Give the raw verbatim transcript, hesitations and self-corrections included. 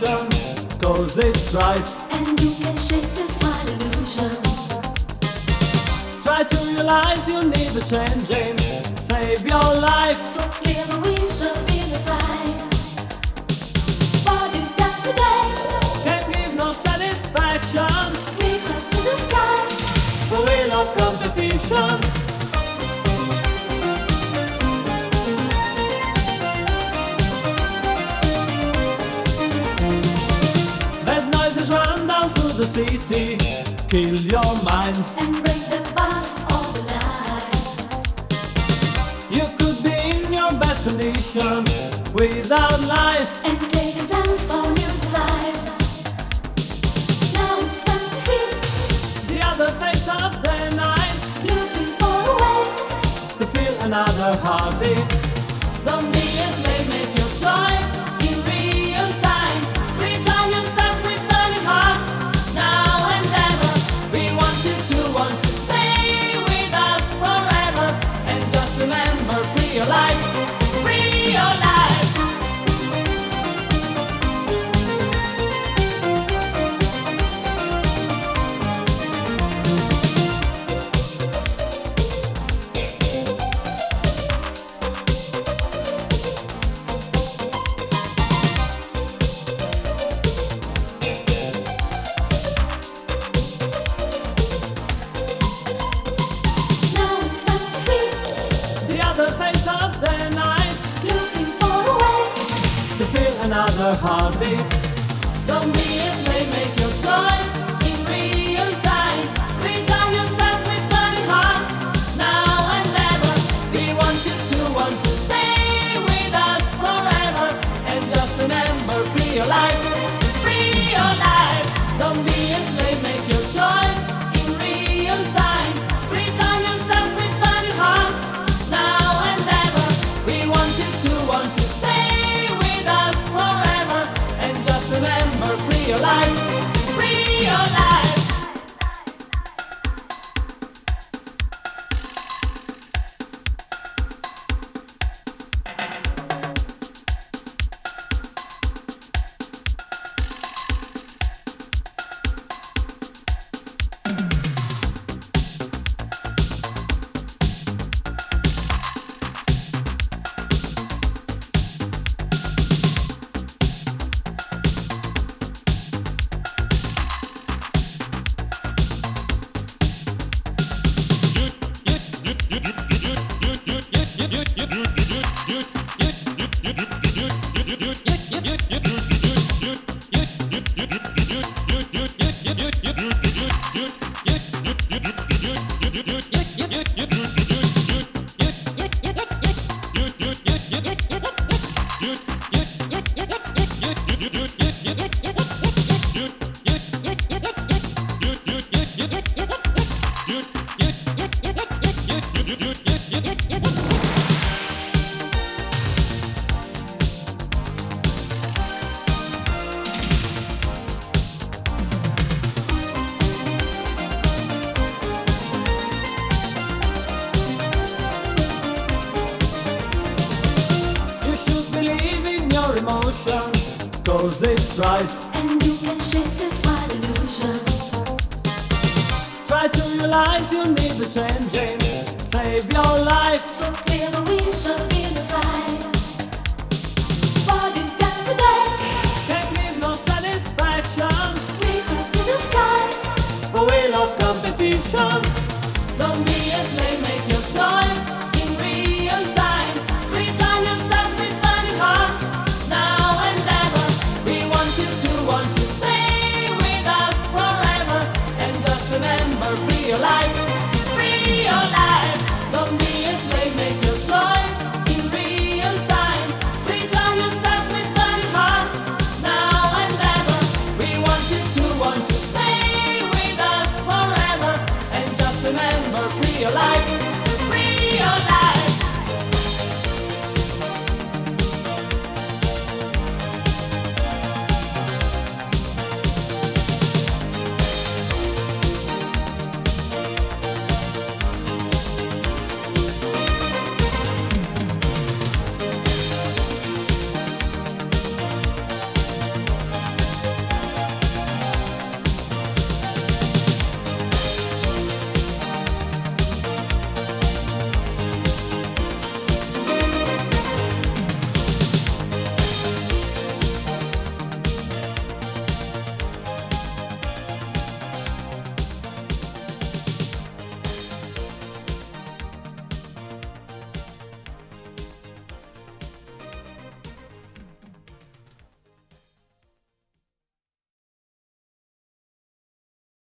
emotion, cause it's right. And you can shake this wild illusion. Try to realize you need a changing, save your life. So clear the wind shall be the side. What you got today Can't give no satisfaction, reach up to the sky. the will of competition. Bad noises run down through the city, kill your mind. And break the bars of the night. You could be in your best condition, without lies. And take a chance for new desires. Now it's time to see. The other face of the night, Looking for a way. to feel another heartbeat. Don't be a slave, make your choice in real time. Return yourself with burning heart. Now and ever, we want you to want to stay with us forever. And just remember, free your life, free your life. Now it's time to see. The other face of the night, Looking for a way. to feel another heartbeat. Don't be a slave, make your choice in real time. Return yourself with burning heart. Now and ever, we want you to want to stay with us forever. And just remember, free your life, free your life. Don't be a slave, make your choice in real time. Return yourself with burning heart. Now and ever, we want you to want to stay with us forever. And just remember, free your life, free your life. You should believe in your emotion, cause it's right. And you can shake this wild illusion. Try to realize you need a changing, save your life. So clear the wind shall be the side. What you got today Can't give no satisfaction, reach up to the sky. the will of competition. Don't be a slave.